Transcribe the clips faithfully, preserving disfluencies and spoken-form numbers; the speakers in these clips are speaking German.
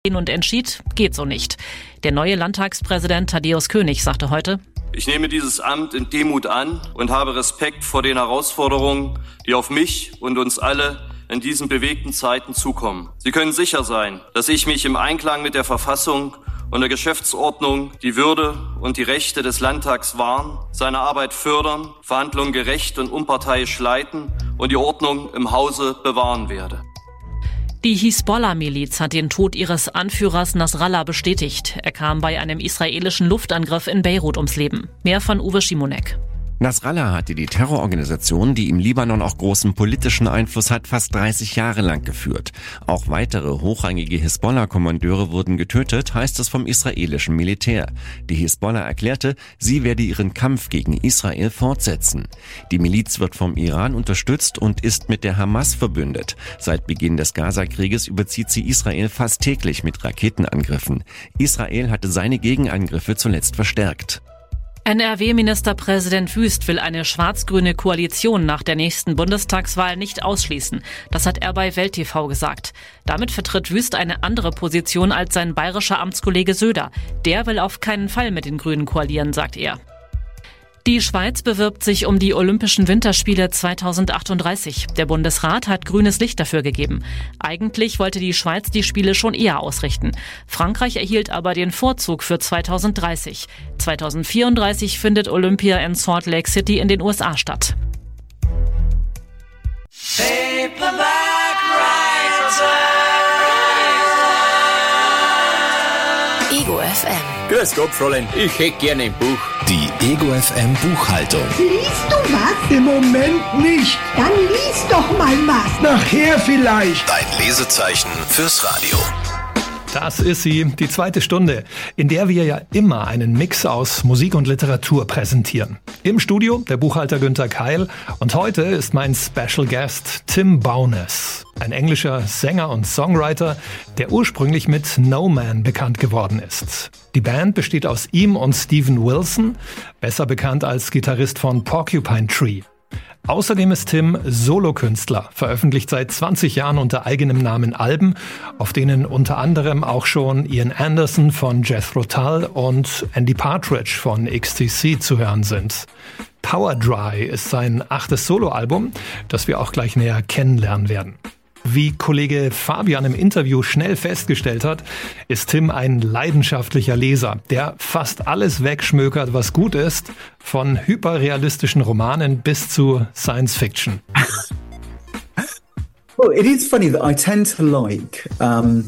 und entschied, geht so nicht. Der neue Landtagspräsident Thaddäus König sagte heute: Ich nehme dieses Amt in Demut an und habe Respekt vor den Herausforderungen, die auf mich und uns alle in diesen bewegten Zeiten zukommen. Sie können sicher sein, dass ich mich im Einklang mit der Verfassung und der Geschäftsordnung die Würde und die Rechte des Landtags wahren, seine Arbeit fördern, Verhandlungen gerecht und unparteiisch leiten und die Ordnung im Hause bewahren werde. Die Hisbollah-Miliz hat den Tod ihres Anführers Nasrallah bestätigt. Er kam bei einem israelischen Luftangriff in Beirut ums Leben. Mehr von Uwe Schimonek. Nasrallah hatte die Terrororganisation, die im Libanon auch großen politischen Einfluss hat, fast dreißig Jahre lang geführt. Auch weitere hochrangige Hisbollah-Kommandeure wurden getötet, heißt es vom israelischen Militär. Die Hisbollah erklärte, sie werde ihren Kampf gegen Israel fortsetzen. Die Miliz wird vom Iran unterstützt und ist mit der Hamas verbündet. Seit Beginn des Gaza-Krieges überzieht sie Israel fast täglich mit Raketenangriffen. Israel hatte seine Gegenangriffe zuletzt verstärkt. N R W-Ministerpräsident Wüst will eine schwarz-grüne Koalition nach der nächsten Bundestagswahl nicht ausschließen. Das hat er bei Welt T V gesagt. Damit vertritt Wüst eine andere Position als sein bayerischer Amtskollege Söder. Der will auf keinen Fall mit den Grünen koalieren, sagt er. Die Schweiz bewirbt sich um die Olympischen Winterspiele zweitausendachtunddreißig. Der Bundesrat hat grünes Licht dafür gegeben. Eigentlich wollte die Schweiz die Spiele schon eher ausrichten. Frankreich erhielt aber den Vorzug für zweitausenddreißig. zweitausendvierunddreißig findet Olympia in Salt Lake City in den U S A statt. Ego F M. Grüß Gott, Fräulein. Ich hätte gerne ein Buch. Die Ego F M Buchhaltung. Liest du was? Im Moment nicht. Dann lies doch mal was. Nachher vielleicht. Dein Lesezeichen fürs Radio. Das ist sie, die zweite Stunde, in der wir ja immer einen Mix aus Musik und Literatur präsentieren. Im Studio der Buchhalter Günther Keil und heute ist mein Special Guest Tim Bowness, ein englischer Sänger und Songwriter, der ursprünglich mit No Man bekannt geworden ist. Die Band besteht aus ihm und Steven Wilson, besser bekannt als Gitarrist von Porcupine Tree. Außerdem ist Tim Solokünstler, veröffentlicht seit zwanzig Jahren unter eigenem Namen Alben, auf denen unter anderem auch schon Ian Anderson von Jethro Tull und Andy Partridge von X T C zu hören sind. Power Dry ist sein achtes Soloalbum, das wir auch gleich näher kennenlernen werden. Wie Kollege Fabian im Interview schnell festgestellt hat, ist Tim ein leidenschaftlicher Leser, der fast alles wegschmökert, was gut ist, von hyperrealistischen Romanen bis zu Science Fiction. Well, it is funny that I tend to like um,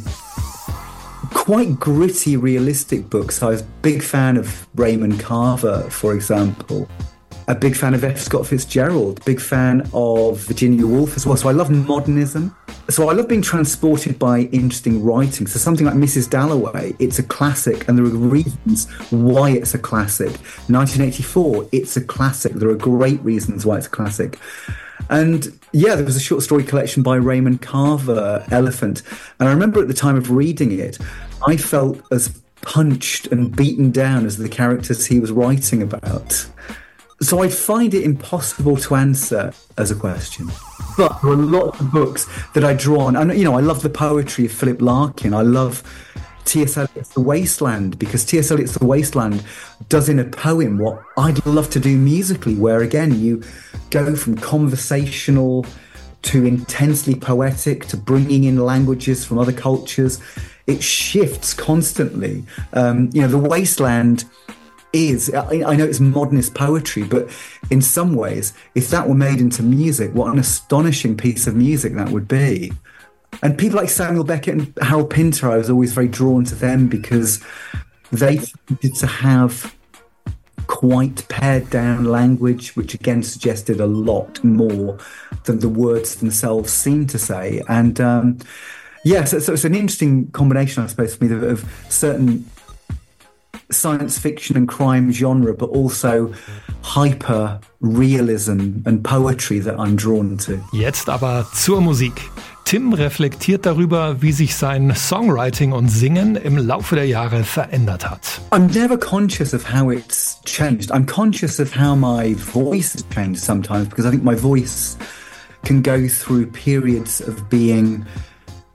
quite gritty, realistic books. I was a big fan of Raymond Carver, for example. A big fan of F. Scott Fitzgerald, big fan of Virginia Woolf as well. So I love modernism. So I love being transported by interesting writing. So something like Missus Dalloway, it's a classic and there are reasons why it's a classic. nineteen eighty-four, it's a classic. There are great reasons why it's a classic. And yeah, there was a short story collection by Raymond Carver, Elephant. And I remember at the time of reading it, I felt as punched and beaten down as the characters he was writing about. So I find it impossible to answer as a question. But there are lots of books that I draw on. And, you know, I love the poetry of Philip Larkin. I love T S Eliot's The Wasteland, because T S Eliot's The Wasteland does in a poem what I'd love to do musically, where, again, you go from conversational to intensely poetic to bringing in languages from other cultures. It shifts constantly. Um, you know, The Wasteland is, I know it's modernist poetry, but in some ways, if that were made into music, what an astonishing piece of music that would be. And people like Samuel Beckett and Harold Pinter, I was always very drawn to them because they tended to have quite pared down language, which again suggested a lot more than the words themselves seem to say. And um, yeah, so, so it's an interesting combination, I suppose, for me, of, of certain science fiction and crime genre, but also hyper realism and poetry that I'm drawn to. Jetzt aber zur Musik. Tim reflektiert darüber, wie sich sein Songwriting und Singen im Laufe der Jahre verändert hat. I'm never conscious of how it's changed. I'm conscious of how my voice has changed sometimes, because I think my voice can go through periods of being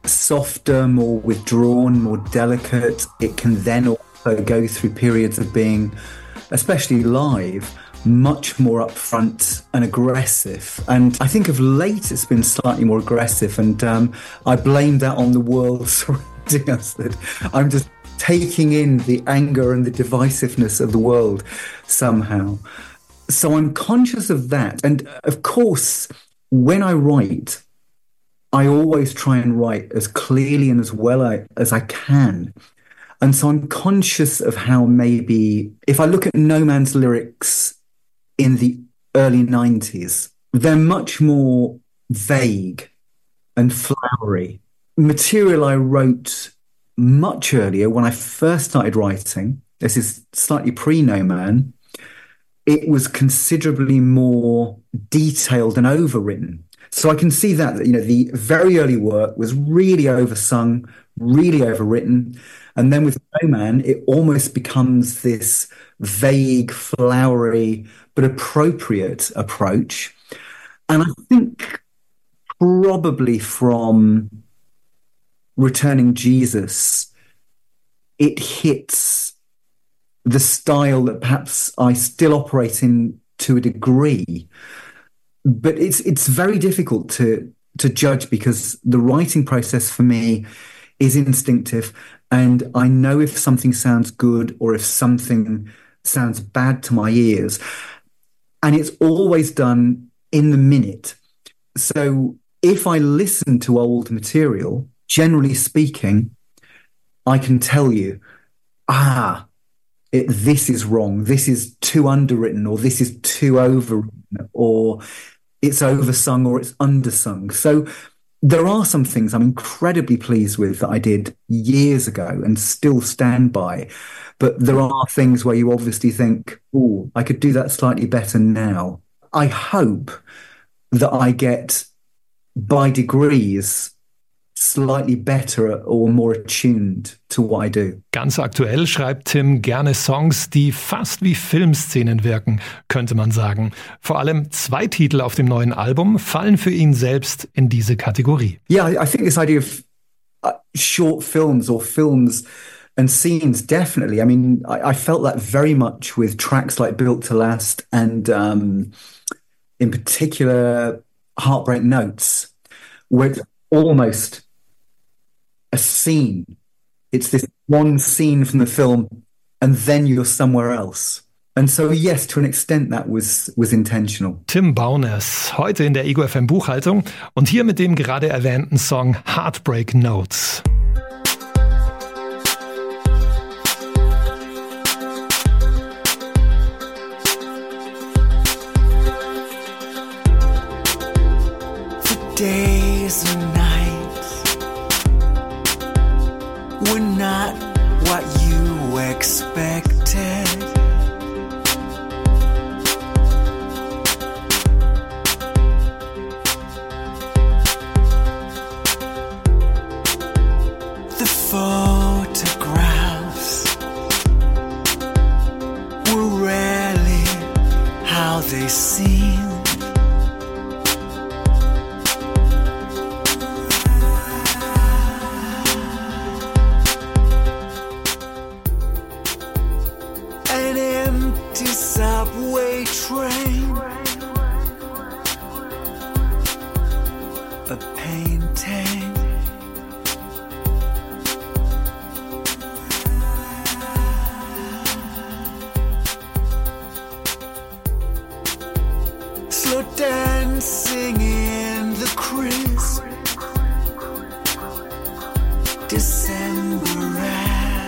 softer, more withdrawn, more delicate. It can then also go through periods of being, especially live, much more upfront and aggressive. And I think of late it's been slightly more aggressive, and um, I blame that on the world surrounding us, that I'm just taking in the anger and the divisiveness of the world somehow. So I'm conscious of that. And of course, when I write, I always try and write as clearly and as well as I can. And so I'm conscious of how maybe, if I look at No Man's lyrics in the early nineties, they're much more vague and flowery. Material I wrote much earlier, when I first started writing, this is slightly pre-No Man, it was considerably more detailed and overwritten. So I can see that, you know, the very early work was really oversung, really overwritten. And then with No Man, it almost becomes this vague, flowery, but appropriate approach. And I think probably from Returning Jesus, it hits the style that perhaps I still operate in to a degree. But it's it's very difficult to to judge, because the writing process for me is instinctive, and I know if something sounds good or if something sounds bad to my ears. And it's always done in the minute. So if I listen to old material, generally speaking, I can tell you, ah, it, this is wrong, this is too underwritten, or this is too overwritten, or it's oversung or it's undersung. So there are some things I'm incredibly pleased with that I did years ago and still stand by. But there are things where you obviously think, oh, I could do that slightly better now. I hope that I get, by degrees, slightly better or more attuned to what I do. Ganz aktuell schreibt Tim gerne Songs, die fast wie Filmszenen wirken, könnte man sagen. Vor allem zwei Titel auf dem neuen Album fallen für ihn selbst in diese Kategorie. Yeah, I think this idea of uh, short films or films and scenes, definitely. I mean, I, I felt that very much with tracks like Built to Last and um, in particular Heartbreak Notes, where it's almost a scene. It's this one scene from the film and then you're somewhere else. And so yes, to an extent that was, was intentional. Tim Bowness, heute in der Ego F M Buchhaltung und hier mit dem gerade erwähnten Song Heartbreak Notes. Days and nights were not what you expected. The photographs were rarely how they seemed. Subway train, a painting, slow dancing in the crisp December air.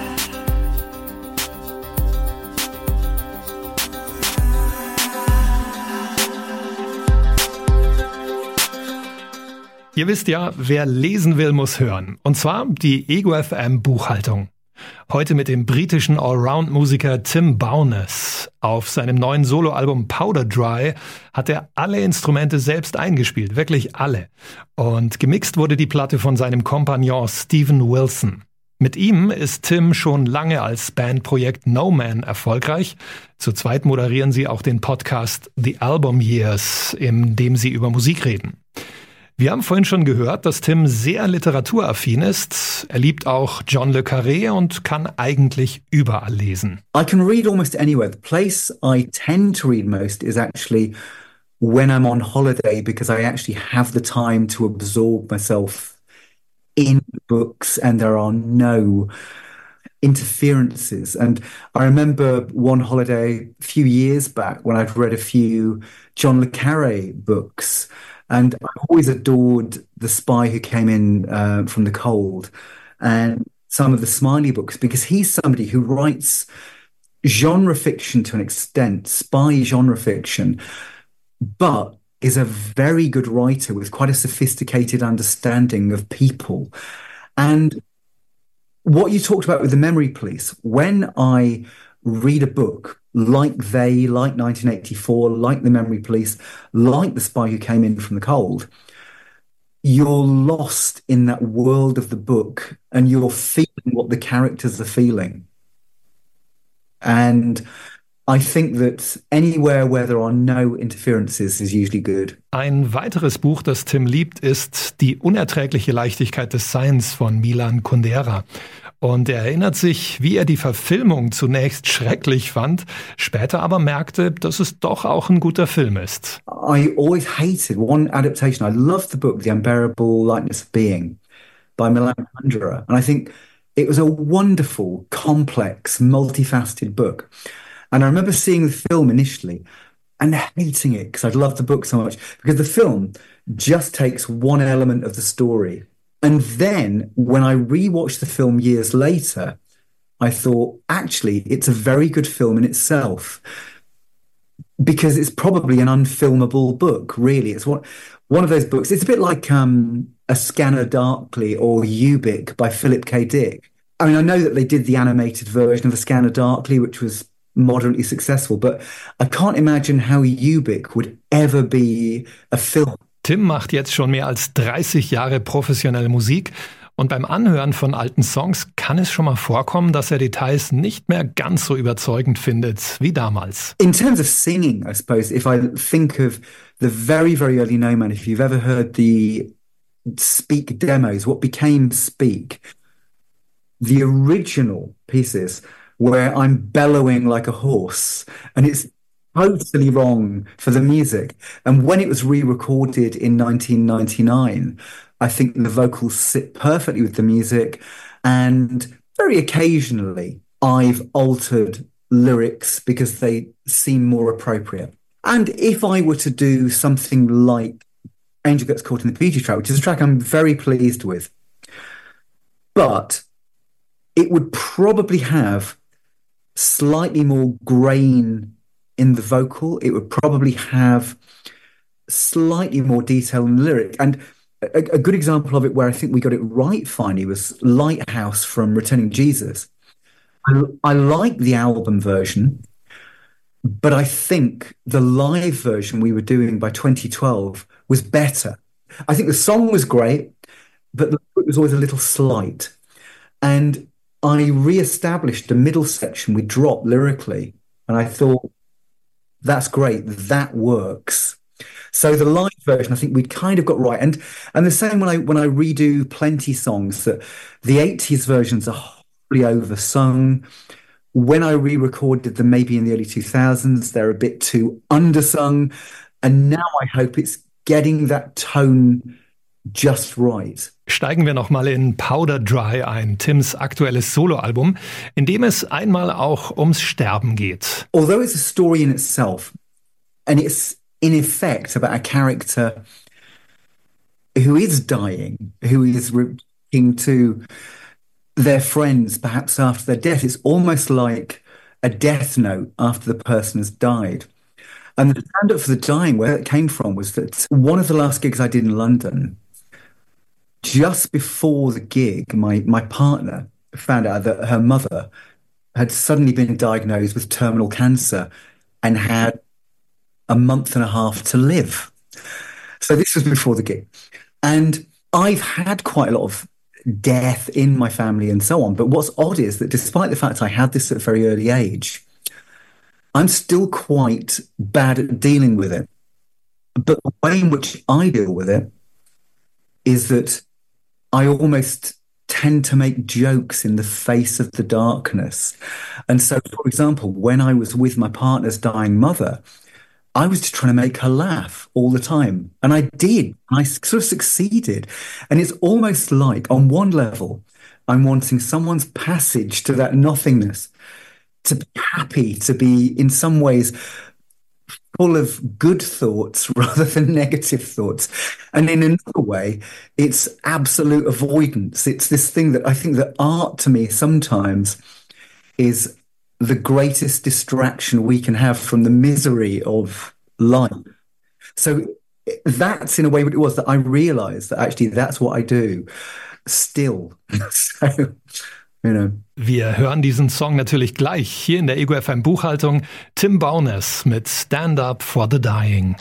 Ihr wisst ja, wer lesen will, muss hören. Und zwar die Ego F M Buchhaltung. Heute mit dem britischen Allround-Musiker Tim Bowness. Auf seinem neuen Soloalbum Powder Dry hat er alle Instrumente selbst eingespielt, wirklich alle. Und gemixt wurde die Platte von seinem Kompagnon Steven Wilson. Mit ihm ist Tim schon lange als Bandprojekt No Man erfolgreich. Zu zweit moderieren sie auch den Podcast The Album Years, in dem sie über Musik reden. Wir haben vorhin schon gehört, dass Tim sehr literaturaffin ist. Er liebt auch John le Carré und kann eigentlich überall lesen. I can read almost anywhere. The place I tend to read most is actually when I'm on holiday, because I actually have the time to absorb myself in books and there are no interferences. And I remember one holiday a few years back when I'd read a few John le Carré books, and I always adored The Spy Who Came In uh, from the Cold and some of the Smiley books, because he's somebody who writes genre fiction to an extent, spy genre fiction, but is a very good writer with quite a sophisticated understanding of people. And what you talked about with The Memory Police, when I read a book like They, like nineteen eighty-four, like The Memory Police, like The Spy Who Came In from the Cold, you're lost in that world of the book and you're feeling what the characters are feeling. And I think that anywhere where there are no interferences is usually good. Ein weiteres Buch, das Tim liebt, ist Die unerträgliche Leichtigkeit des Seins von Milan Kundera. Und er erinnert sich, wie er die Verfilmung zunächst schrecklich fand, später aber merkte, dass es doch auch ein guter Film ist. I always hated one adaptation. I loved the book, The Unbearable Lightness of Being by Milan Kundera. And I think it was a wonderful, complex, multifaceted book. And I remember seeing the film initially and hating it because I'd loved the book so much, because the film just takes one element of the story. And then when I rewatched the film years later, I thought, actually, it's a very good film in itself, because it's probably an unfilmable book, really. It's one, one of those books. It's a bit like um, A Scanner Darkly or Ubik by Philip K. Dick. I mean, I know that they did the animated version of A Scanner Darkly, which was moderately successful, but I can't imagine how Ubik would ever be a film. Tim macht jetzt schon mehr als dreißig Jahre professionelle Musik und beim Anhören von alten Songs kann es schon mal vorkommen, dass er Details nicht mehr ganz so überzeugend findet wie damals. In terms of singing, I suppose, if I think of the very, very early No Man, if you've ever heard the Speak demos, what became Speak, the original pieces where I'm bellowing like a horse, and it's totally wrong for the music. And when it was re-recorded in nineteen ninety-nine, I think the vocals sit perfectly with the music. And very occasionally, I've altered lyrics because they seem more appropriate. And if I were to do something like Angel Gets Caught in the P G track, which is a track I'm very pleased with, but it would probably have slightly more grain in the vocal. It would probably have slightly more detail in the lyric. And a, a good example of it where I think we got it right finally was Lighthouse from Returning Jesus. I, I like the album version, but I think the live version we were doing by twenty twelve was better. I think the song was great, but the lyric was always a little slight. And I re-established a middle section we dropped lyrically, and I thought, that's great, that works. So the live version, I think we'd kind of got right. And and the same when I when I redo plenty songs, that the eighties versions are wholly oversung. When I re-recorded them maybe in the early two thousands, they're a bit too undersung. And now I hope it's getting that tone just right. Steigen wir nochmal in Powder Dry ein, Tims aktuelles Soloalbum, in dem es einmal auch ums Sterben geht. Although it's a story in itself, and it's in effect about a character who is dying, who is reaching to their friends perhaps after their death, it's almost like a death note after the person has died. And the stand-up for the dying, where it came from, was that one of the last gigs I did in London, just before the gig, my, my partner found out that her mother had suddenly been diagnosed with terminal cancer and had a month and a half to live. So this was before the gig. And I've had quite a lot of death in my family and so on. But what's odd is that despite the fact I had this at a very early age, I'm still quite bad at dealing with it. But the way in which I deal with it is that I almost tend to make jokes in the face of the darkness. And so, for example, when I was with my partner's dying mother, I was just trying to make her laugh all the time. And I did. I sort of succeeded. And it's almost like, on one level, I'm wanting someone's passage to that nothingness, to be happy, to be in some ways full of good thoughts rather than negative thoughts. And in another way, it's absolute avoidance. It's this thing that I think that art to me sometimes is the greatest distraction we can have from the misery of life. So that's in a way what it was, that I realized that actually that's what I do still. So, you know. Wir hören diesen Song natürlich gleich hier in der Ego F M Buchhaltung. Tim Bowness mit Stand Up for the Dying.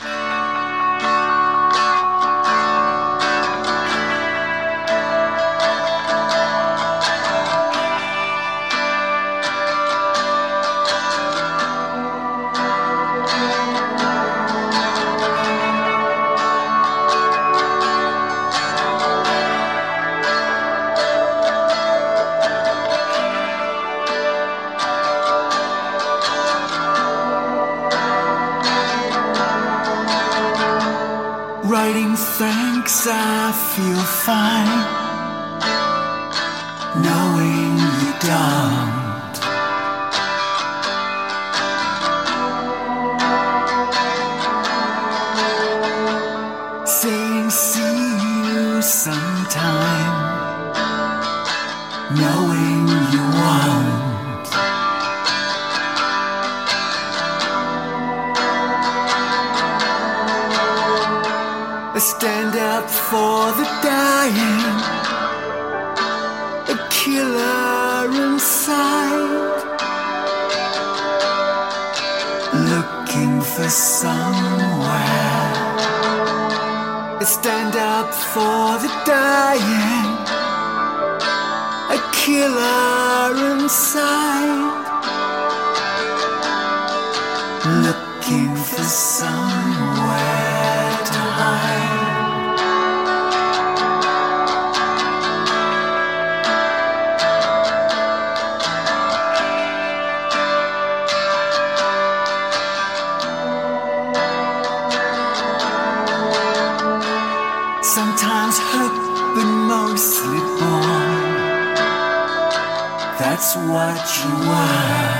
Writing thanks, I feel fine, knowing you don't. Saying see you sometime, knowing you won't. Stand up for the dying, a killer inside, looking for somewhere. Stand up for the dying, a killer inside, looking for somewhere to hide. Sometimes hurt, but mostly born. That's what you are.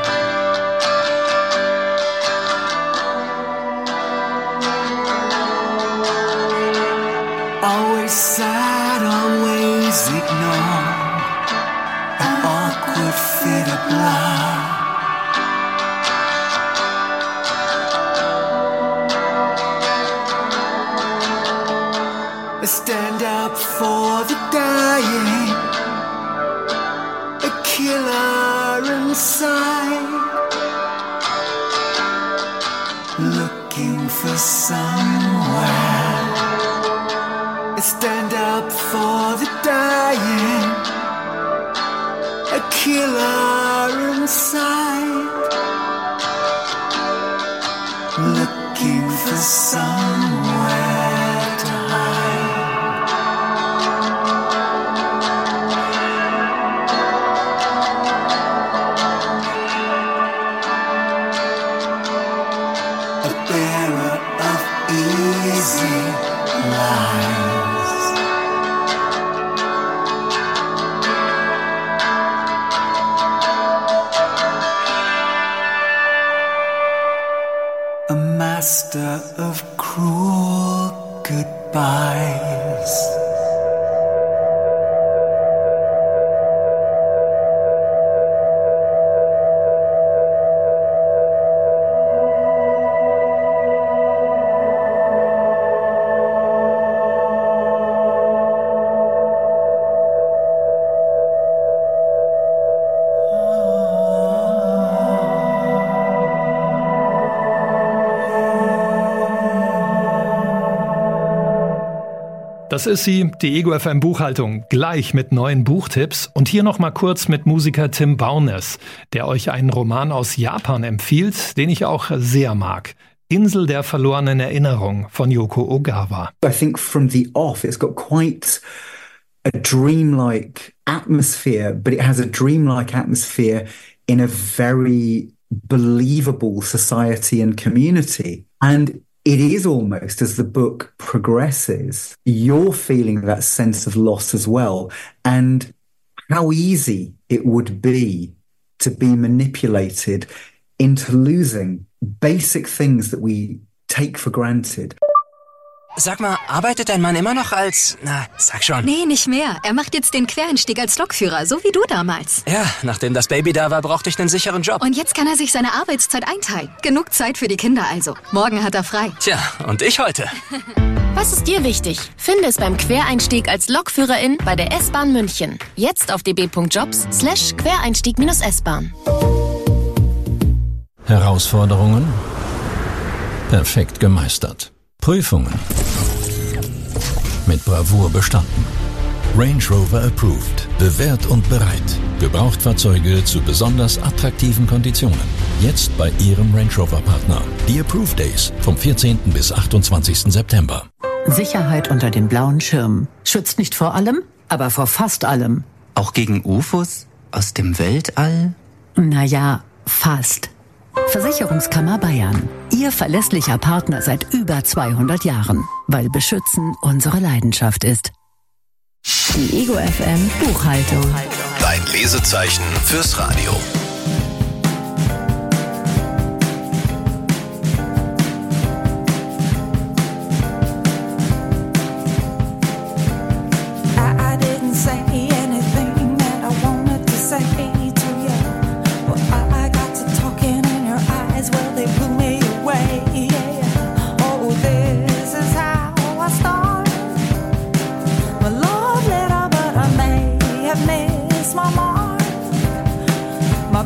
Always sad, always ignored. An awkward fit of blood. Stand up for the dying, a killer inside, looking for somewhere. Stand up for the dying, a killer inside, looking for somewhere to hide. A bearer of easy lies, a master of cruel goodbyes. Das ist sie, die Ego F M Buchhaltung, gleich mit neuen Buchtipps und hier noch mal kurz mit Musiker Tim Bowness, der euch einen Roman aus Japan empfiehlt, den ich auch sehr mag. Insel der verlorenen Erinnerung von Yoko Ogawa. I think from the off, it's got quite a dreamlike atmosphere, but it has a dreamlike atmosphere in a very believable society and community. And it is almost, as the book progresses, you're feeling that sense of loss as well, and how easy it would be to be manipulated into losing basic things that we take for granted. Sag mal, arbeitet dein Mann immer noch als... Na, sag schon. Nee, nicht mehr. Er macht jetzt den Quereinstieg als Lokführer, so wie du damals. Ja, nachdem das Baby da war, brauchte ich einen sicheren Job. Und jetzt kann er sich seine Arbeitszeit einteilen. Genug Zeit für die Kinder also. Morgen hat er frei. Tja, und ich heute. Was ist dir wichtig? Finde es beim Quereinstieg als Lokführerin bei der S-Bahn München. Jetzt auf db.jobs slash Quereinstieg-S-Bahn. Herausforderungen perfekt gemeistert. Prüfungen mit Bravour bestanden. Range Rover Approved. Bewährt und bereit. Gebrauchtfahrzeuge zu besonders attraktiven Konditionen. Jetzt bei Ihrem Range Rover Partner. Die Approved Days vom vierzehnten bis achtundzwanzigsten September. Sicherheit unter dem blauen Schirm. Schützt nicht vor allem, aber vor fast allem. Auch gegen U F Os aus dem Weltall? Naja, fast. Versicherungskammer Bayern. Ihr verlässlicher Partner seit über zweihundert Jahren. Weil Beschützen unsere Leidenschaft ist. Die Ego F M Buchhaltung. Dein Lesezeichen fürs Radio. My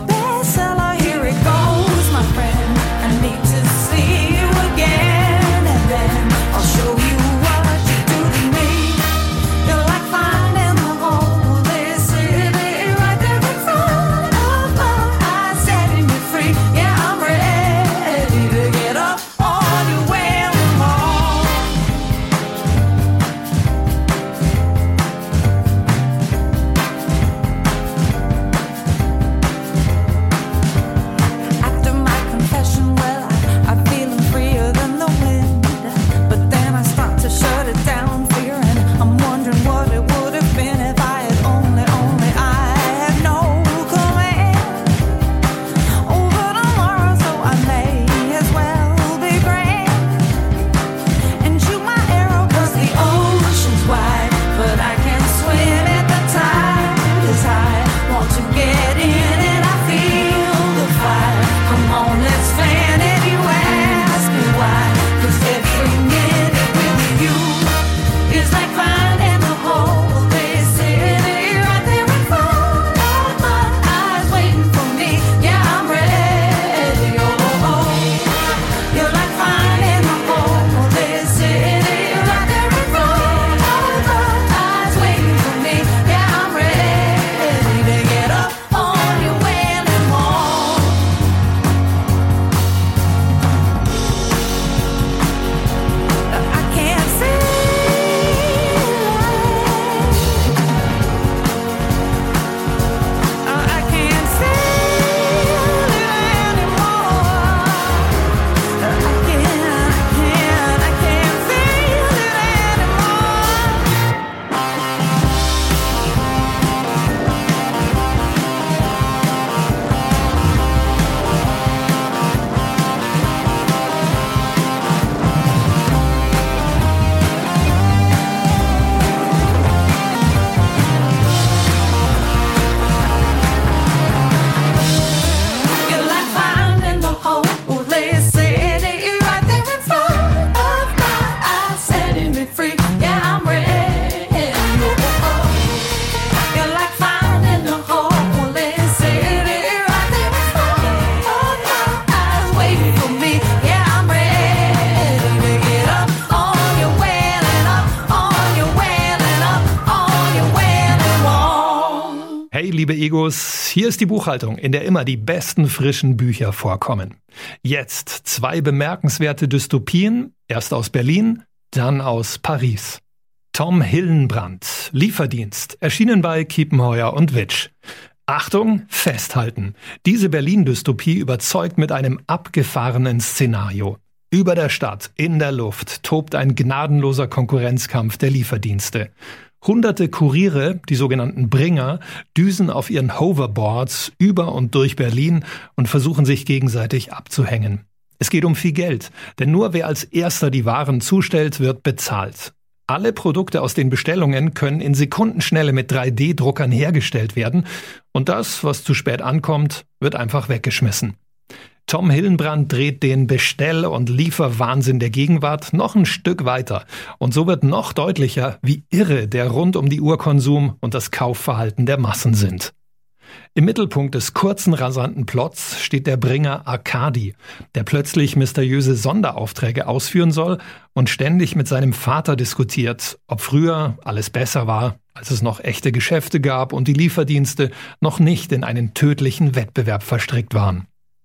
liebe Egos, hier ist die Buchhaltung, in der immer die besten frischen Bücher vorkommen. Jetzt zwei bemerkenswerte Dystopien, erst aus Berlin, dann aus Paris. Tom Hillenbrand, Lieferdienst, erschienen bei Kiepenheuer und Witsch. Achtung, festhalten. Diese Berlin-Dystopie überzeugt mit einem abgefahrenen Szenario. Über der Stadt, in der Luft, tobt ein gnadenloser Konkurrenzkampf der Lieferdienste. Hunderte Kuriere, die sogenannten Bringer, düsen auf ihren Hoverboards über und durch Berlin und versuchen sich gegenseitig abzuhängen. Es geht um viel Geld, denn nur wer als erster die Waren zustellt, wird bezahlt. Alle Produkte aus den Bestellungen können in Sekundenschnelle mit drei D Druckern hergestellt werden und das, was zu spät ankommt, wird einfach weggeschmissen. Tom Hillenbrand dreht den Bestell- und Lieferwahnsinn der Gegenwart noch ein Stück weiter. Und so wird noch deutlicher, wie irre der Rund-um-die-Uhr-Konsum und das Kaufverhalten der Massen sind. Im Mittelpunkt des kurzen, rasanten Plots steht der Bringer Arkadi, der plötzlich mysteriöse Sonderaufträge ausführen soll und ständig mit seinem Vater diskutiert, ob früher alles besser war, als es noch echte Geschäfte gab und die Lieferdienste noch nicht in einen tödlichen Wettbewerb verstrickt waren.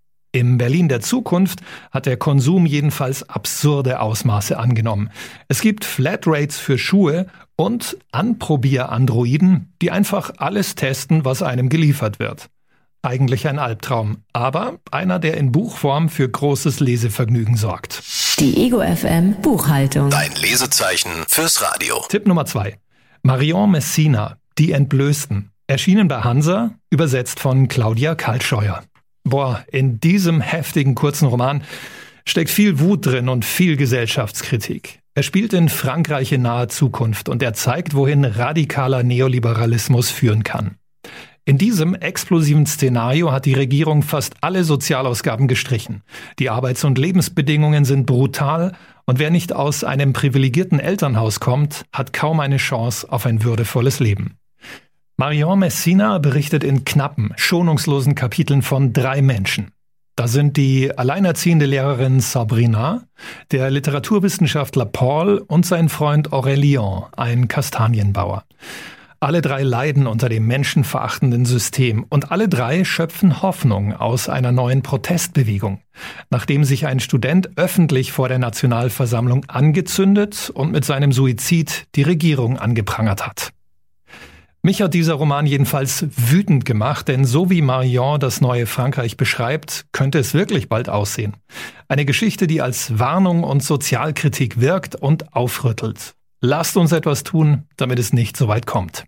Im Berlin der Zukunft hat der Konsum jedenfalls absurde Ausmaße angenommen. Es gibt Flatrates für Schuhe und Anprobier-Androiden, die einfach alles testen, was einem geliefert wird. Eigentlich ein Albtraum, aber einer, der in Buchform für großes Lesevergnügen sorgt. Die Ego F M Buchhaltung. Dein Lesezeichen fürs Radio. Tipp Nummer zwei. Marion Messina, Die Entblößten. Erschienen bei Hansa, übersetzt von Claudia Kaltscheuer. Boah, in diesem heftigen kurzen Roman steckt viel Wut drin und viel Gesellschaftskritik. Er spielt in Frankreich in naher Zukunft und er zeigt, wohin radikaler Neoliberalismus führen kann. In diesem explosiven Szenario hat die Regierung fast alle Sozialausgaben gestrichen. Die Arbeits- und Lebensbedingungen sind brutal und wer nicht aus einem privilegierten Elternhaus kommt, hat kaum eine Chance auf ein würdevolles Leben. Marion Messina berichtet in knappen, schonungslosen Kapiteln von drei Menschen. Da sind die alleinerziehende Lehrerin Sabrina, der Literaturwissenschaftler Paul und sein Freund Aurélien, ein Kastanienbauer. Alle drei leiden unter dem menschenverachtenden System und alle drei schöpfen Hoffnung aus einer neuen Protestbewegung, nachdem sich ein Student öffentlich vor der Nationalversammlung angezündet und mit seinem Suizid die Regierung angeprangert hat. Mich hat dieser Roman jedenfalls wütend gemacht, denn so wie Marion das neue Frankreich beschreibt, könnte es wirklich bald aussehen. Eine Geschichte, die als Warnung und Sozialkritik wirkt und aufrüttelt. Lasst uns etwas tun, damit es nicht so weit kommt.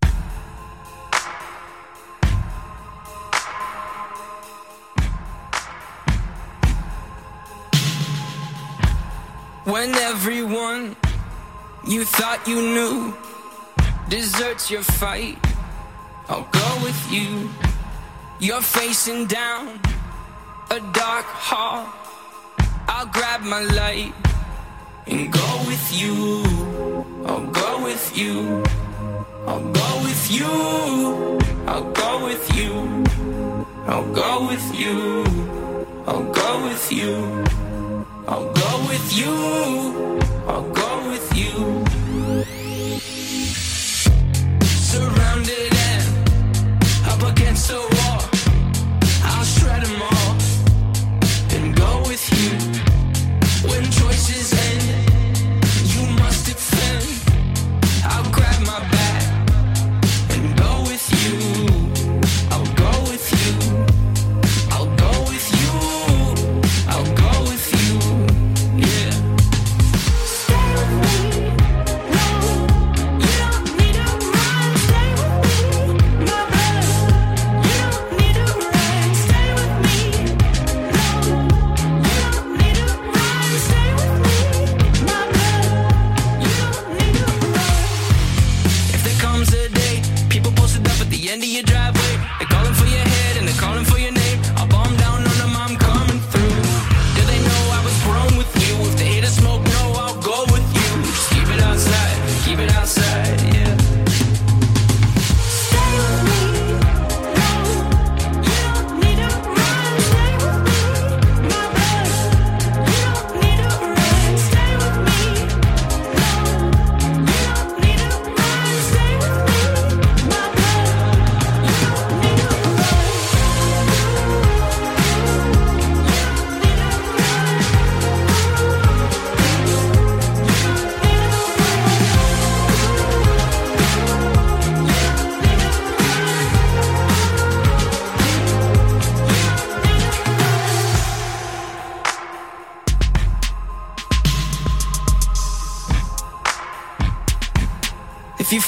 When everyone you thought you knew deserts your fight, I'll go with you. You're facing down a dark hall, I'll grab my light and go with you. I'll go with you. I'll go with you. I'll go with you. I'll go with you. I'll go with you. I'll go with you. I'll go with you. Surrounded and up against the wall, I'll shred them all and go with you. When choices end, you must defend. I'll grab my bag and go with you. I'll go with you. I'll go with you. I'll go with you. Yeah. Stay with me. No.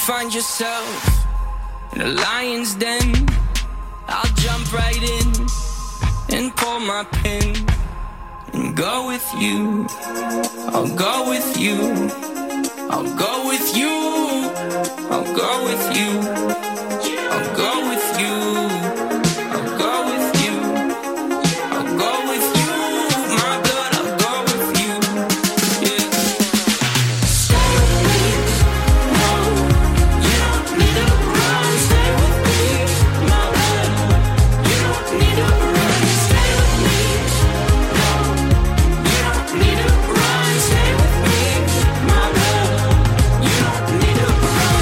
find yourself in a lion's den, I'll jump right in and pull my pin and go with you. I'll go with you. I'll go with you. I'll go with you. I'll go with you. I'll go with you. I'll go with you. My blood, I'll go with you. Yeah. Stay with me. No, you don't need to run. Stay with me. My blood, you don't need to run. Stay with me. No, you don't need to run. Stay with me. My blood, you don't need to run.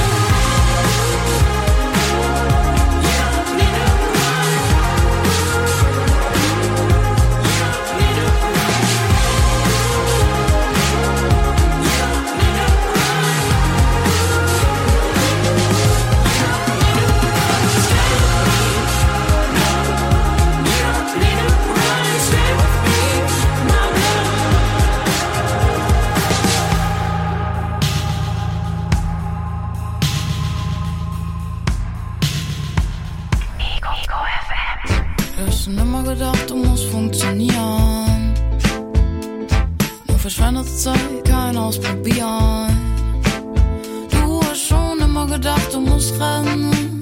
Du hast schon immer gedacht, du musst funktionieren. Nur verschwendete Zeit, kein Ausprobieren. Du hast schon immer gedacht, du musst rennen.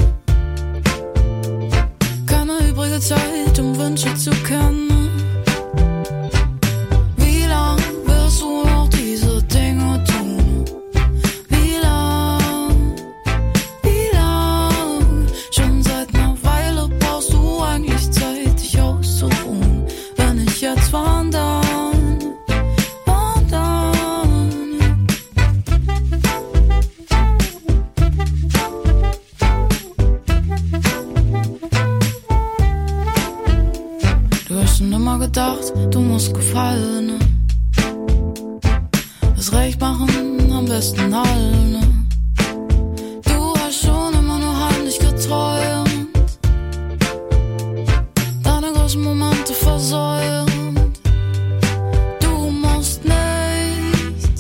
Keine übrige Zeit, um Wünsche zu kennen. Wie lang wirst du noch diese Dinge tun? Wie lang, wie lang? Schon seit einer Weile brauchst du eigentlich Zeit, dich auszuruhen. Wenn ich jetzt wandern, wandern. Du hast schon immer gedacht, du musst gefallen. Das Recht machen am besten allen. Du hast schon immer nur heimlich geträumt, deine großen Momente versäumt. Du musst nicht,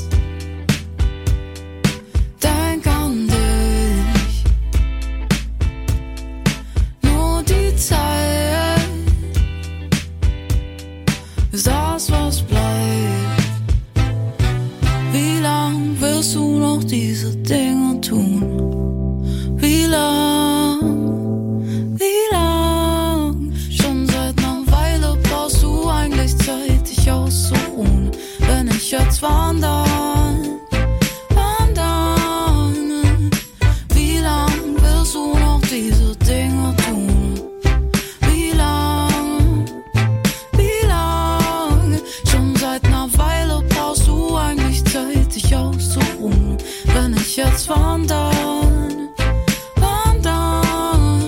denk an dich. Nur die Zeit ist das, was bleibt. Wie lang wirst du noch diese Dinge tun? Wie lang, wie lang? Schon seit einer Weile brauchst du eigentlich Zeit, dich auszuruhen. Wenn ich jetzt wandern, wandern. Wie lang wirst du noch diese Dinge tun? Wie lang, wie lang? Schon seit einer Weile brauchst du eigentlich Zeit, dich auszuruhen. Wenn ich jetzt wandern, wandern.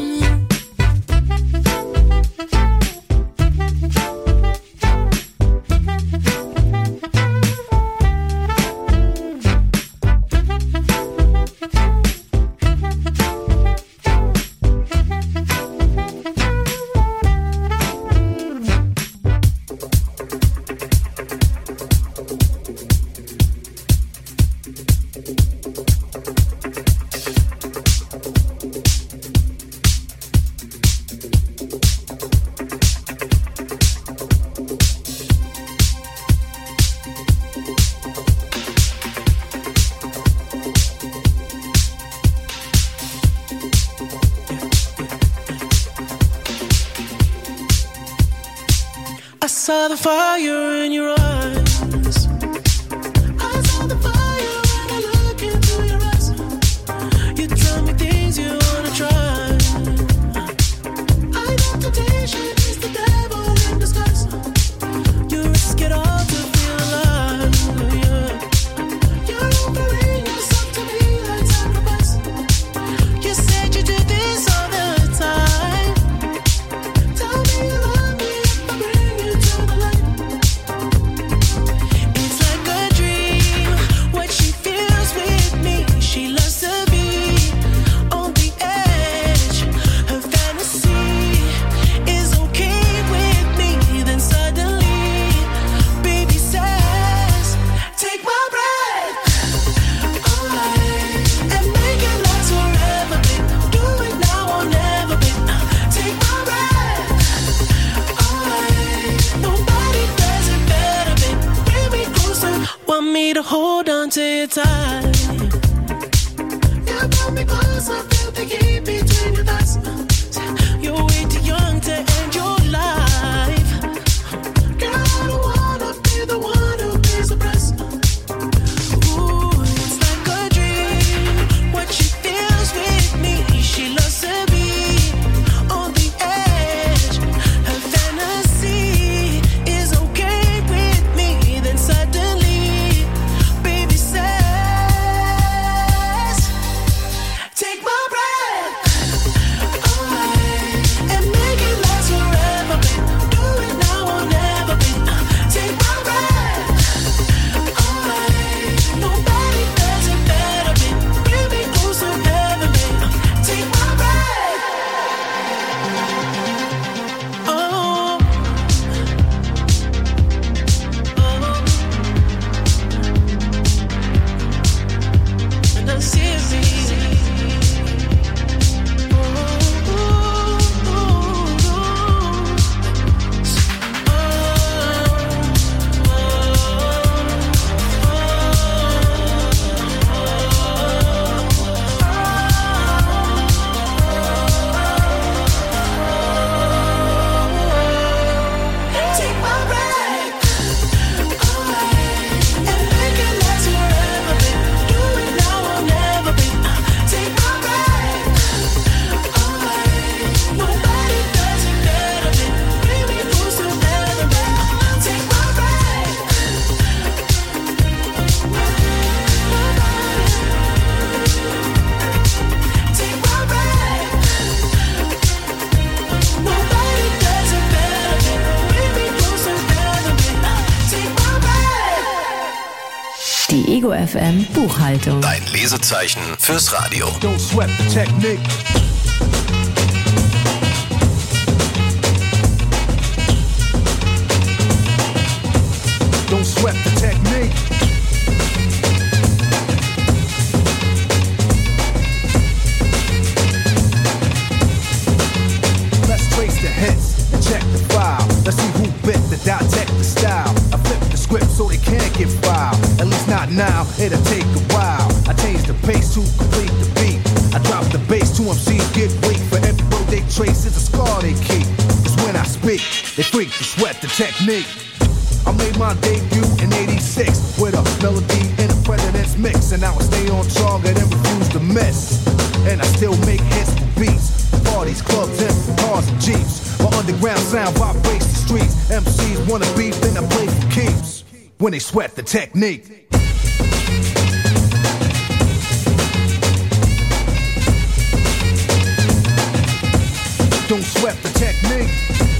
I saw the fire in your eyes. I saw the fire when I look into your eyes. You tell me things you wanna try. I know temptation is the devil in disguise. You risk it all to feel alive. Yeah. You're offering yourself to me like sacrifice. You said you do this all the time. Tell me you love me if I bring you to the light. on to your time. You brought me close, I felt the heat between your thighs. You're way too young to end your life. Girl, I don't wanna be the one who pays the price. Ooh, it's like a dream. What she feels with me, she loves to be on the edge. Her fantasy is okay with me. Then suddenly, baby says, take my breath away and make it last forever, babe. Do it now or never, babe. Take my breath away. Nobody does it better, babe. Bring me close to heaven, babe. Take my breath. Oh, oh, and I see it. Take my breath away and make it last forever, babe. Do it now or never, babe. Take my breath away. Nobody does it better, babe. Bring me close to heaven, babe. Take my breath. Take my breath. Nobody does it better, babe. Bring me close to heaven, babe. Take my breath. Die Ego F M Buchhaltung. Dein Lesezeichen fürs Radio. Don't sweat the technique. Don't sweat the technique. Let's trace the hits and check the file. Let's see who bit the dissect the style. I flip the script so they can't get filed. At least not now, it'll take a while. I change the pace to complete the beat. I drop the bass to M Cs get weak. For every word they trace is a scar they keep. Cause when I speak, they freak to sweat the technique. I made my debut in eighty-six with a melody in a president's mix. And now I stay on target and refuse to miss. And I still make hits for beats. Parties, clubs, and cars and jeeps. My underground sound vibrates the streets. M Cs wanna beef, then I play for keeps. When they sweat the technique. Don't sweat the technique.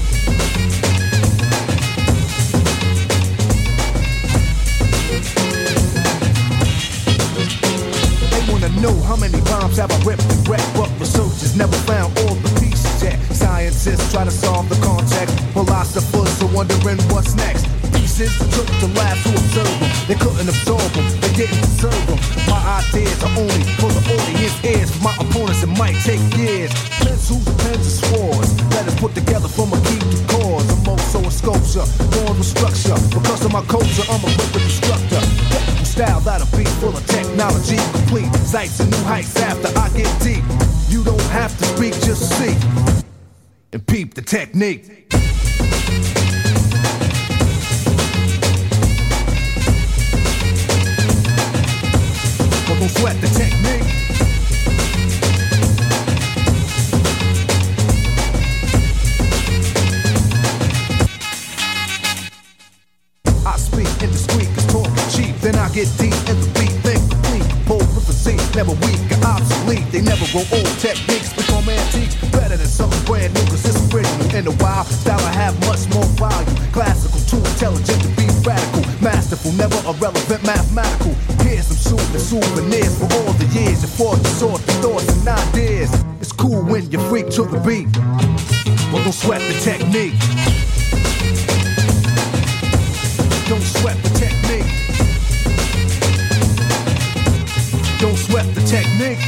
They wanna know how many bombs have I ripped and wrecked, but researchers never found all the pieces yet. Scientists try to solve the context, philosophers are wondering what's next. Pieces took to labs to observe them. They couldn't absorb them, they didn't deserve them. My ideas are only for the audience ears. For my opponents it might take years. Pencils, pens, and swords. Letters put together from a key to cause. I'm also a sculpture, born with structure. Because of my culture, I'm a rhythm instructor. Technical style that'll be full of technology. Complete sights and new heights after I get deep. You don't have to speak, just see. And peep the technique. But don't sweat the technique. I speak indiscreet, cause talk is cheap. Then I get deep in the beat, think complete. Bold with the Z, never weak or obsolete. They never grow old, techniques become antiques. Better than something brand new, cause it's original. In the wild style I have much more value. Classical, too intelligent to be radical. Masterful, never irrelevant, mathematical. Here's some soothing souvenirs for all the years. You fought to sort the thoughts and ideas. It's cool when you freak to the beat. Well, don't sweat the technique. Don't sweat the technique. Don't sweat the technique.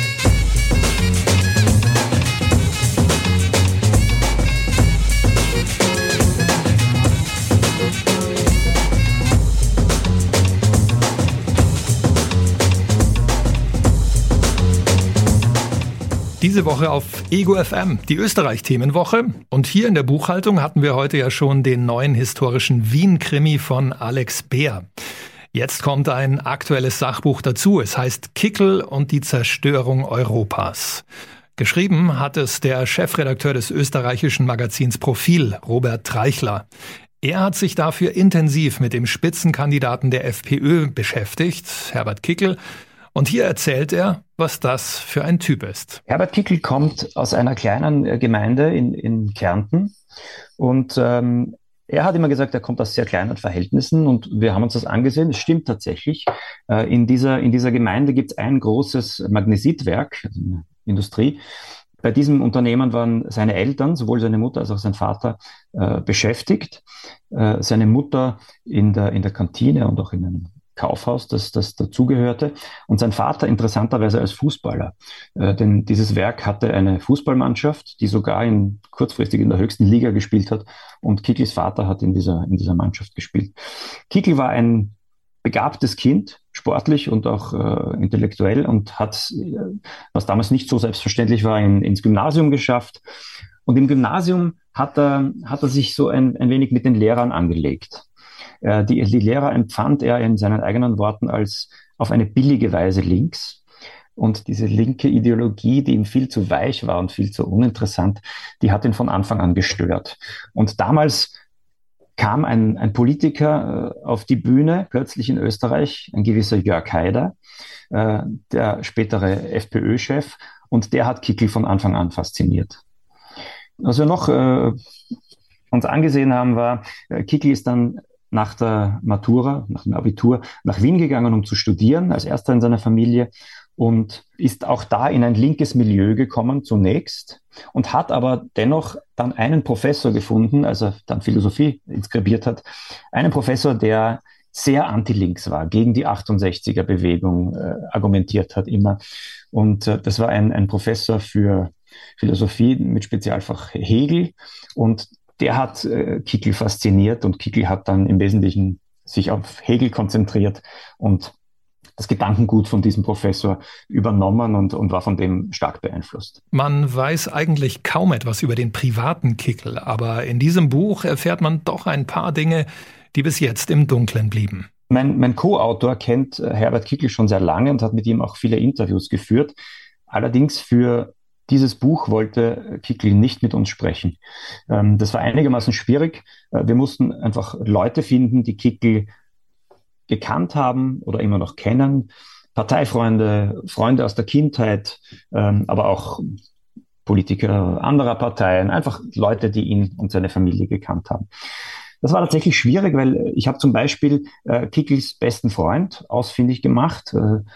Diese Woche auf Ego F M, die Österreich-Themenwoche. Und hier in der Buchhaltung hatten wir heute ja schon den neuen historischen Wien-Krimi von Alex Beer. Jetzt kommt ein aktuelles Sachbuch dazu. Es heißt Kickl und die Zerstörung Europas. Geschrieben hat es der Chefredakteur des österreichischen Magazins Profil, Robert Treichler. Er hat sich dafür intensiv mit dem Spitzenkandidaten der FPÖ beschäftigt, Herbert Kickl. Und hier erzählt er, was das für ein Typ ist. Herbert Kickl kommt aus einer kleinen Gemeinde in, in Kärnten und ähm, er hat immer gesagt, er kommt aus sehr kleinen Verhältnissen und wir haben uns das angesehen. Es stimmt tatsächlich. Äh, in dieser, in dieser Gemeinde gibt es ein großes Magnesitwerk, also eine Industrie. Bei diesem Unternehmen waren seine Eltern, sowohl seine Mutter als auch sein Vater, äh, beschäftigt. Äh, seine Mutter in der, in der Kantine und auch in einem Kaufhaus, das, das dazugehörte. Und sein Vater interessanterweise als Fußballer. Äh, denn dieses Werk hatte eine Fußballmannschaft, die sogar in, kurzfristig in der höchsten Liga gespielt hat. Und Kickls Vater hat in dieser, in dieser Mannschaft gespielt. Kickl war ein begabtes Kind, sportlich und auch äh, intellektuell und hat, äh, was damals nicht so selbstverständlich war, in, ins Gymnasium geschafft. Und im Gymnasium hat er, hat er sich so ein, ein wenig mit den Lehrern angelegt. Die, die Lehrer empfand er in seinen eigenen Worten als auf eine billige Weise links. Und diese linke Ideologie, die ihm viel zu weich war und viel zu uninteressant, die hat ihn von Anfang an gestört. Und damals kam ein, ein Politiker äh, auf die Bühne, plötzlich in Österreich, ein gewisser Jörg Haider, äh, der spätere FPÖ-Chef, und der hat Kickl von Anfang an fasziniert. Was wir noch äh, uns angesehen haben, war, äh, Kickl ist dann nach der Matura, nach dem Abitur, nach Wien gegangen, um zu studieren, als erster in seiner Familie, und ist auch da in ein linkes Milieu gekommen zunächst und hat aber dennoch dann einen Professor gefunden, als er dann Philosophie inskribiert hat, einen Professor, der sehr anti-links war, gegen die achtundsechziger-Bewegung äh, argumentiert hat immer. Und äh, das war ein, ein Professor für Philosophie mit Spezialfach Hegel, und der hat äh, Kickl fasziniert, und Kickl hat dann im Wesentlichen sich auf Hegel konzentriert und das Gedankengut von diesem Professor übernommen und, und war von dem stark beeinflusst. Man weiß eigentlich kaum etwas über den privaten Kickl, aber in diesem Buch erfährt man doch ein paar Dinge, die bis jetzt im Dunkeln blieben. Mein, mein Co-Autor kennt Herbert Kickl schon sehr lange und hat mit ihm auch viele Interviews geführt. Allerdings für dieses Buch wollte Kickl nicht mit uns sprechen. Das war einigermaßen schwierig. Wir mussten einfach Leute finden, die Kickl gekannt haben oder immer noch kennen. Parteifreunde, Freunde aus der Kindheit, aber auch Politiker anderer Parteien, einfach Leute, die ihn und seine Familie gekannt haben. Das war tatsächlich schwierig, weil ich habe zum Beispiel Kickls besten Freund ausfindig gemacht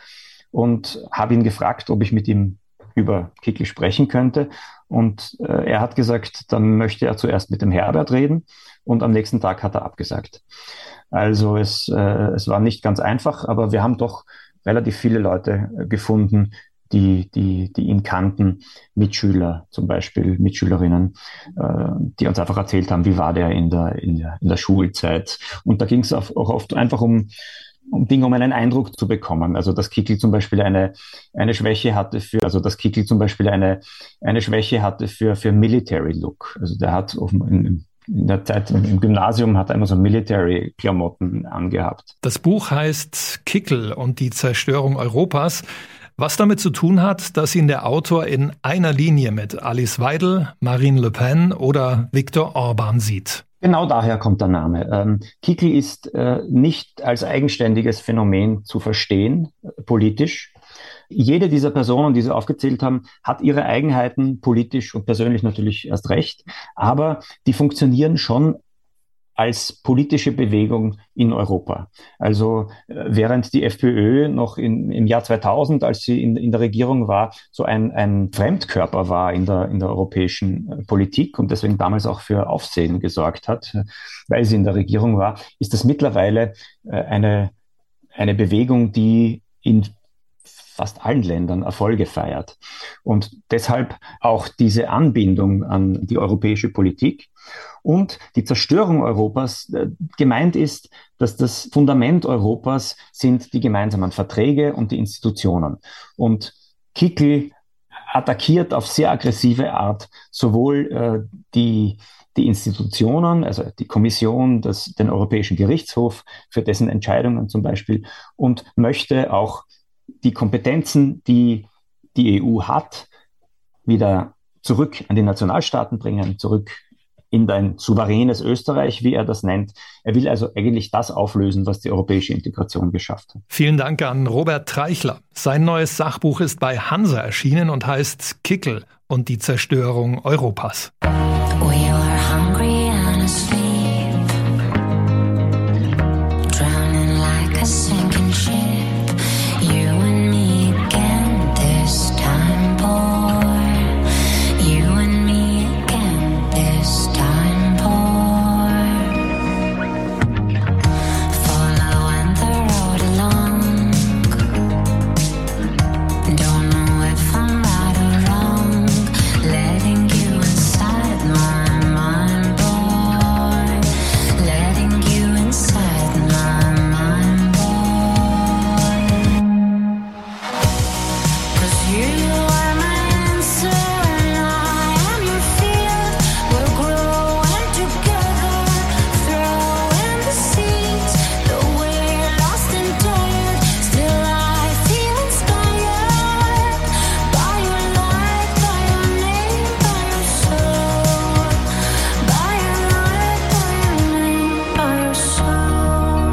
und habe ihn gefragt, ob ich mit ihm über Kickl sprechen könnte. Und äh, er hat gesagt, dann möchte er zuerst mit dem Herbert reden, und am nächsten Tag hat er abgesagt. Also es, äh, es war nicht ganz einfach, aber wir haben doch relativ viele Leute äh, gefunden, die, die, die ihn kannten, Mitschüler zum Beispiel, Mitschülerinnen, äh, die uns einfach erzählt haben, wie war der in der, in der, in der Schulzeit. Und da ging es auch oft einfach um um Dinge, um einen Eindruck zu bekommen. Also, dass Kickl zum Beispiel eine, eine Schwäche hatte für, also, dass Kickl zum Beispiel eine, eine Schwäche hatte für, für Military Look. Also, der hat in, in der Zeit im Gymnasium hat er immer so Military Klamotten angehabt. Das Buch heißt Kickl und die Zerstörung Europas, was damit zu tun hat, dass ihn der Autor in einer Linie mit Alice Weidel, Marine Le Pen oder Viktor Orban sieht. Genau daher kommt der Name. Ähm, Kickl ist äh, nicht als eigenständiges Phänomen zu verstehen, äh, politisch. Jede dieser Personen, die Sie aufgezählt haben, hat ihre Eigenheiten, politisch und persönlich natürlich erst recht, aber die funktionieren schon als politische Bewegung in Europa. Also äh, während die FPÖ noch in, im Jahr zweitausend, als sie in, in der Regierung war, so ein, ein Fremdkörper war in der, in der europäischen äh, Politik und deswegen damals auch für Aufsehen gesorgt hat, äh, weil sie in der Regierung war, ist das mittlerweile äh, eine, eine Bewegung, die in fast allen Ländern Erfolge feiert. Und deshalb auch diese Anbindung an die europäische Politik. Und die Zerstörung Europas, äh, gemeint ist, dass das Fundament Europas sind die gemeinsamen Verträge und die Institutionen. Und Kickl attackiert auf sehr aggressive Art sowohl äh, die, die Institutionen, also die Kommission, das, den Europäischen Gerichtshof für dessen Entscheidungen zum Beispiel, und möchte auch die Kompetenzen, die die E U hat, wieder zurück an die Nationalstaaten bringen, zurück in ein souveränes Österreich, wie er das nennt. Er will also eigentlich das auflösen, was die europäische Integration geschafft hat. Vielen Dank an Robert Treichler. Sein neues Sachbuch ist bei Hansa erschienen und heißt Kickl und die Zerstörung Europas. We are hungry and asleep, drowning like a sinking ship. You and me again this time, boy. You and me again this time, boy. Following the road along, don't know if I'm right or wrong. Letting you inside my mind, boy. Letting you inside my mind, boy. 'Cause you are my answer and I am your field. We're growing together, throwing the seeds. Though we're lost and tired, still I feel inspired by your light, by your name, by your soul. By your light, by your name, by your soul.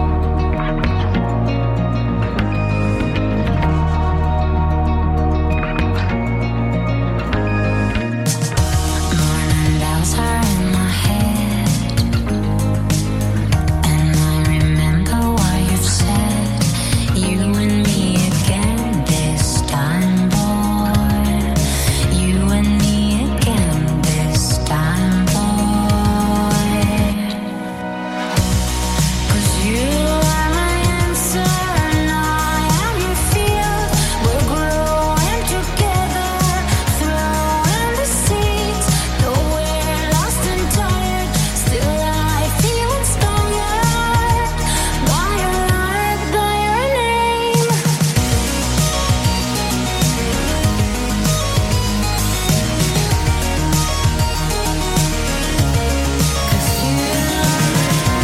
Morning bells are in my head, and I remember what you've said. You and me again this time, boy. You and me again this time, boy. 'Cause you are my answer and I am your field. We're growing together, throwing the seeds. Though we're lost and tired, still I feel inspired by your light, by your name. 'Cause you are my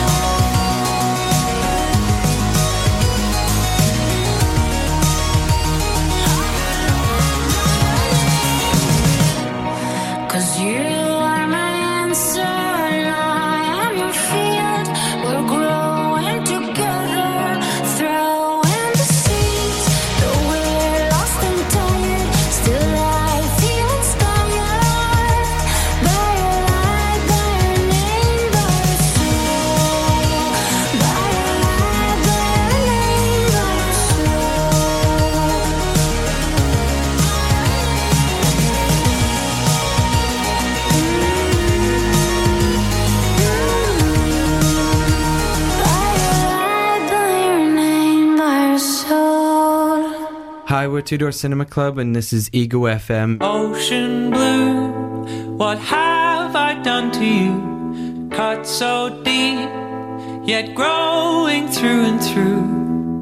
answer. 'Cause you are my answer and I am your field. We're growing together, throwing the seeds. Though we're lost and tired, still I feel inspired by your light, by your name, by your soul. By your light, by your name, by your soul. Hi, we're Two Door Cinema Club, and this is Ego F M. Ocean blue, what have I done to you? Cut so deep, yet growing through and through.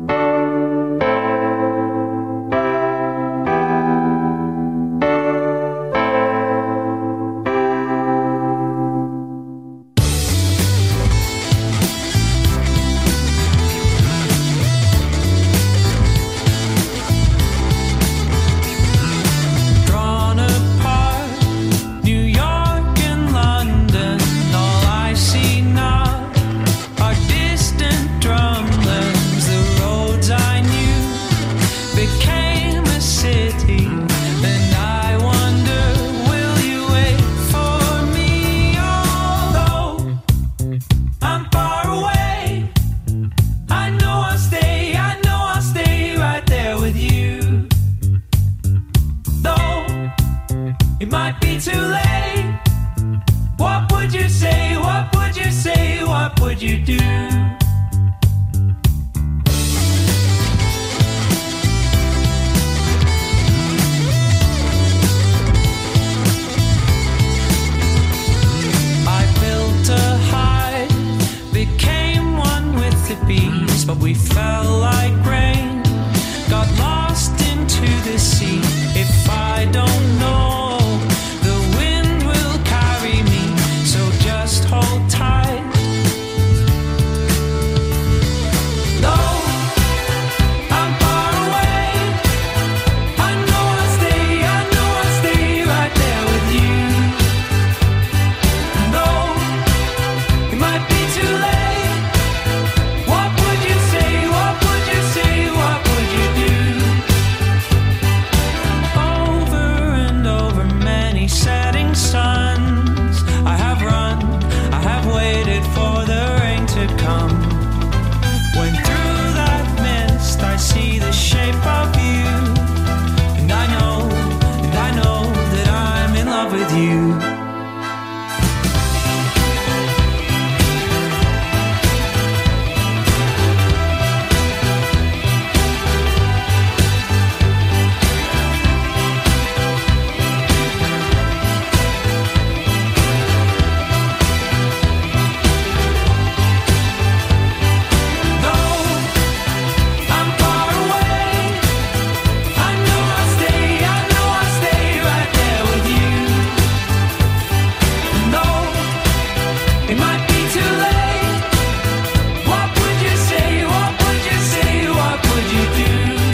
Drawn apart, New York and London, all I see now are distant drumlins. The roads I knew became a city, and I wonder, will you wait for me? Although I'm far away, I know I'll stay, I know I'll stay right there with you. Though it might be too late, what would you say, what would you say, what would you do? I built a hive, became one with the bees, but we fell like rain, got lost into the sea. If I It might be too late. What would you say? What would you say? What would you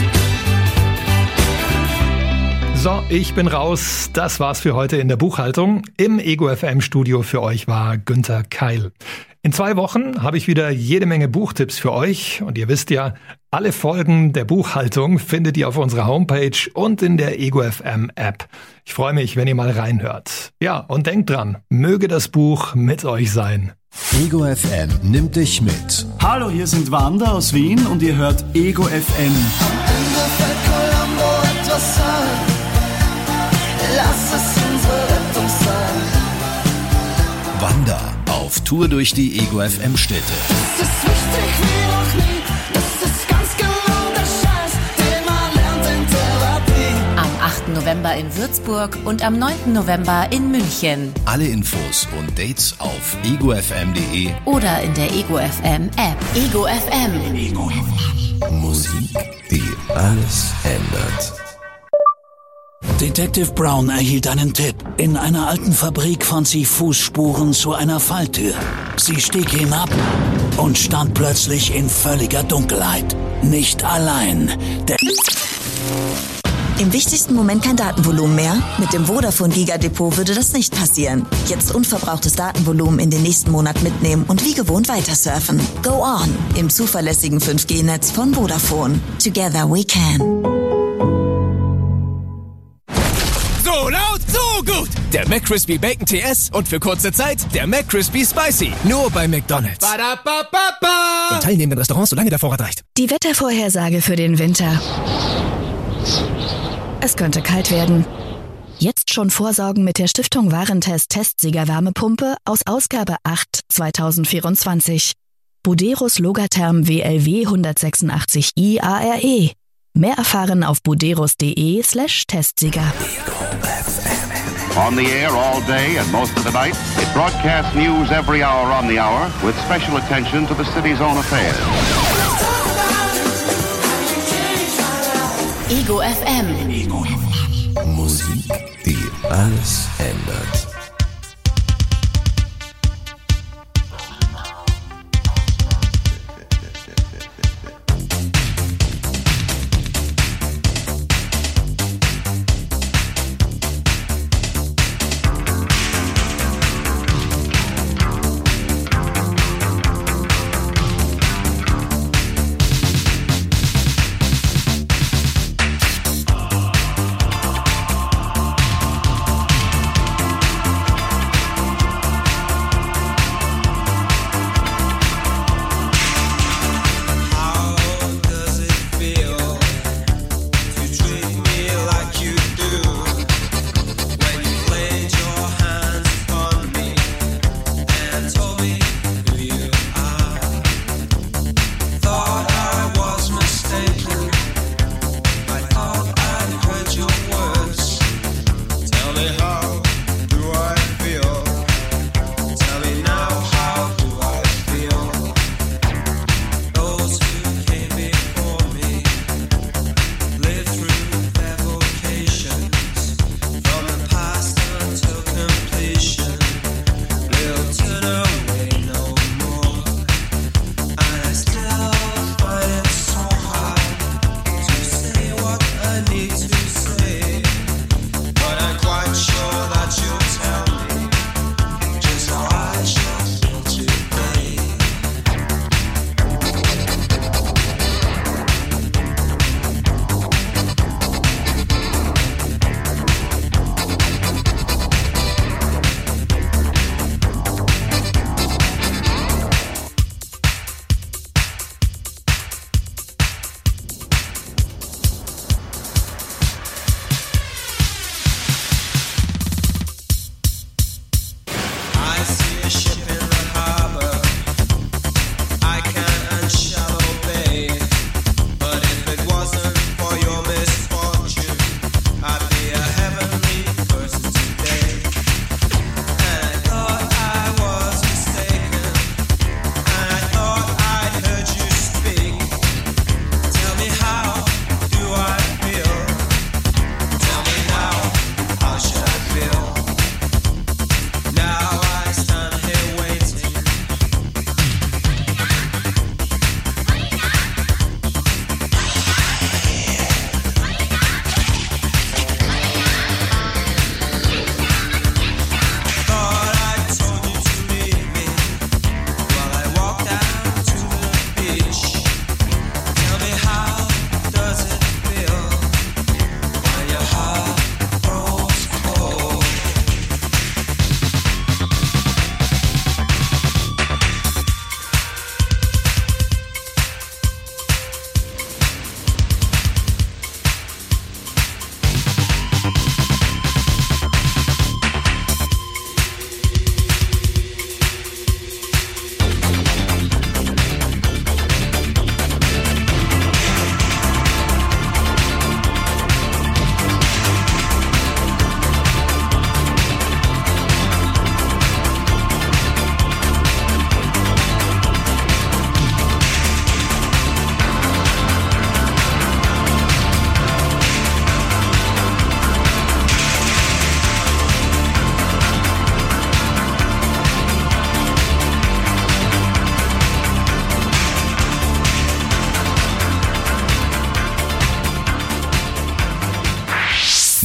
do? So, ich bin raus. Das war's für heute in der Buchhaltung. Im Ego F M Studio für euch war Günther Keil. In zwei Wochen habe ich wieder jede Menge Buchtipps für euch. Und ihr wisst ja, alle Folgen der Buchhaltung findet ihr auf unserer Homepage und in der Ego F M App. Ich freue mich, wenn ihr mal reinhört. Ja, und denkt dran, möge das Buch mit euch sein. Ego F M nimmt dich mit. Hallo, hier sind Wanda aus Wien und ihr hört Ego F M. Lass es unsere Rettung sein. Wander auf Tour durch die Ego F M Städte. Das ist wichtig wie noch nie. Das ist ganz genau der Scheiß, den man lernt in Therapie. Am achten November in Würzburg und am neunten November in München. Alle Infos und Dates auf ego f m punkt d e oder in der Ego F M App. Ego F M. Ego. Musik, die alles ändert. Detective Brown erhielt einen Tipp. In einer alten Fabrik fand sie Fußspuren zu einer Falltür. Sie stieg hinab und stand plötzlich in völliger Dunkelheit. Nicht allein. Der Im wichtigsten Moment kein Datenvolumen mehr? Mit dem Vodafone Giga Depot würde das nicht passieren. Jetzt unverbrauchtes Datenvolumen in den nächsten Monat mitnehmen und wie gewohnt weiter surfen. Go on! Im zuverlässigen fünf G Netz von Vodafone. Together we can. So laut, so gut! Der McCrispy Bacon T S und für kurze Zeit der McCrispy Spicy. Nur bei McDonald's. Ba-da-ba-ba-ba. In teilnehmenden Restaurants, solange der Vorrat reicht. Die Wettervorhersage für den Winter. Es könnte kalt werden. Jetzt schon vorsorgen mit der Stiftung Warentest Testsieger Wärmepumpe aus Ausgabe acht zweitausendvierundzwanzig. Buderus Logatherm W L W hundertsechsundachtzig i A R E. Mehr erfahren auf buderus.de slash Testsieger. On the air all day and most of the night, it broadcasts news every hour on the hour with special attention to the city's own affairs. Ego F M. Ego. Musik, die alles ändert.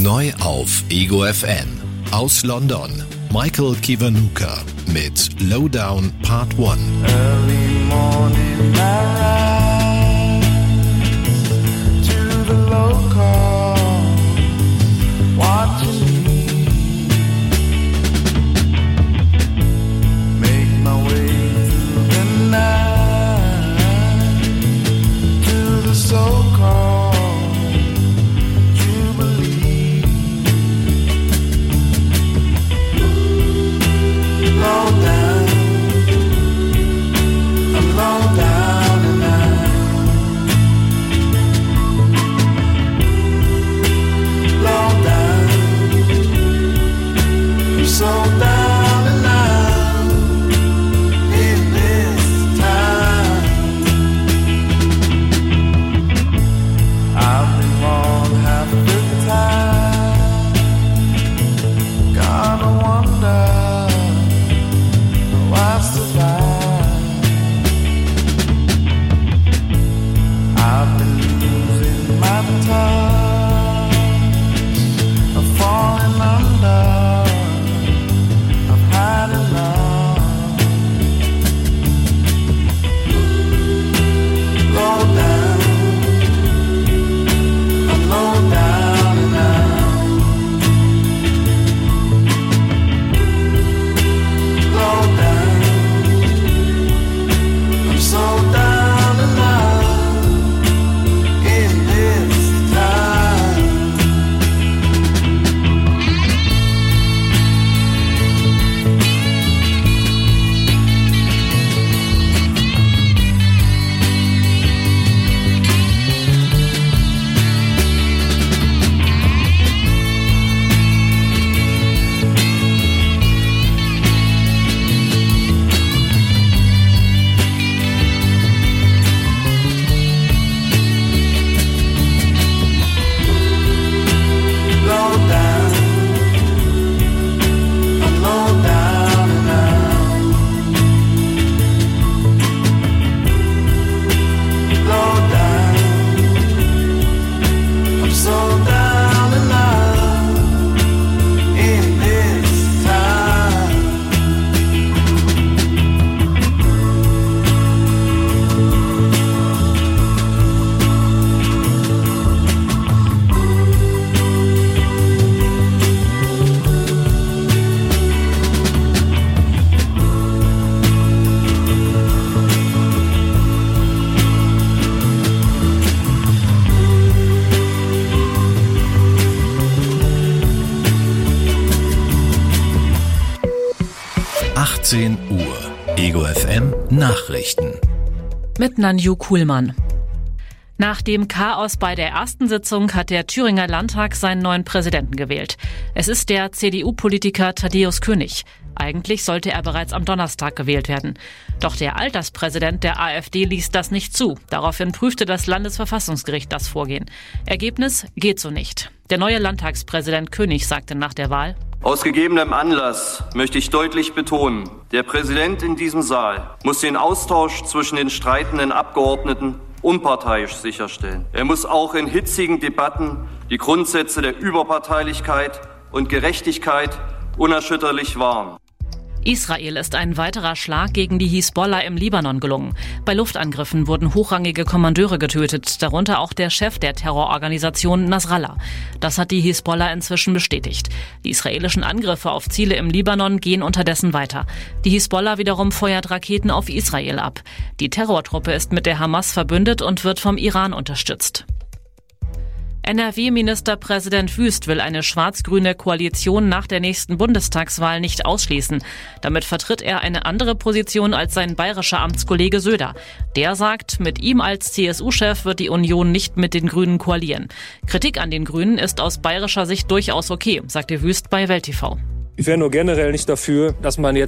Neu auf Ego F M. Aus London. Michael Kiwanuka mit Lowdown Part eins. Early morning I rise to the local, watching me make my way through the night to the so-called Jubilee. Low down, I'm low down tonight. Low down, I'm so down and out in this time. I've been wrong half the time. Gotta wonder how I survive. I've been losing my touch, I'm falling under, I've had enough. Low down, I'm low down and out. Low down, I'm so down and out in this time. Low down, I'm low down and out. Low down, I'm so down and out in this time. achtzehn Uhr. Ego F M Nachrichten. Mit Nanju Kuhlmann. Nach dem Chaos bei der ersten Sitzung hat der Thüringer Landtag seinen neuen Präsidenten gewählt. Es ist der C D U-Politiker Thaddäus König. Eigentlich sollte er bereits am Donnerstag gewählt werden. Doch der Alterspräsident der AfD ließ das nicht zu. Daraufhin prüfte das Landesverfassungsgericht das Vorgehen. Ergebnis: geht so nicht. Der neue Landtagspräsident König sagte nach der Wahl: Aus gegebenem Anlass möchte ich deutlich betonen, der Präsident in diesem Saal muss den Austausch zwischen den streitenden Abgeordneten unparteiisch sicherstellen. Er muss auch in hitzigen Debatten die Grundsätze der Überparteilichkeit und Gerechtigkeit unerschütterlich wahren. Israel ist ein weiterer Schlag gegen die Hisbollah im Libanon gelungen. Bei Luftangriffen wurden hochrangige Kommandeure getötet, darunter auch der Chef der Terrororganisation Nasrallah. Das hat die Hisbollah inzwischen bestätigt. Die israelischen Angriffe auf Ziele im Libanon gehen unterdessen weiter. Die Hisbollah wiederum feuert Raketen auf Israel ab. Die Terrortruppe ist mit der Hamas verbündet und wird vom Iran unterstützt. N R W-Ministerpräsident Wüst will eine schwarz-grüne Koalition nach der nächsten Bundestagswahl nicht ausschließen. Damit vertritt er eine andere Position als sein bayerischer Amtskollege Söder. Der sagt, mit ihm als C S U-Chef wird die Union nicht mit den Grünen koalieren. Kritik an den Grünen ist aus bayerischer Sicht durchaus okay, sagte Wüst bei Welt T V. Ich wäre nur generell nicht dafür, dass man jetzt